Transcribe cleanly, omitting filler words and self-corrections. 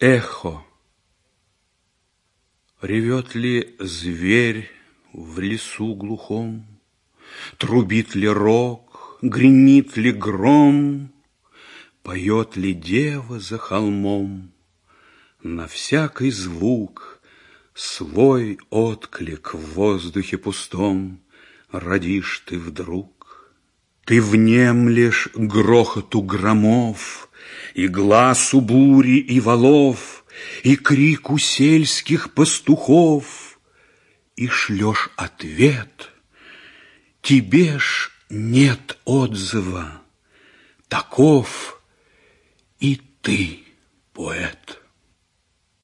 Эхо. Ревет ли зверь в лесу глухом? Трубит ли рог, гремит ли гром? Поет ли дева за холмом? На всякий звук свой отклик в воздухе пустом родишь ты вдруг. Ты внемлешь грохоту громов, и гласу бури и валов, и крику сельских пастухов, и шлешь ответ. Тебе ж нет отзыва, таков и ты, поэт.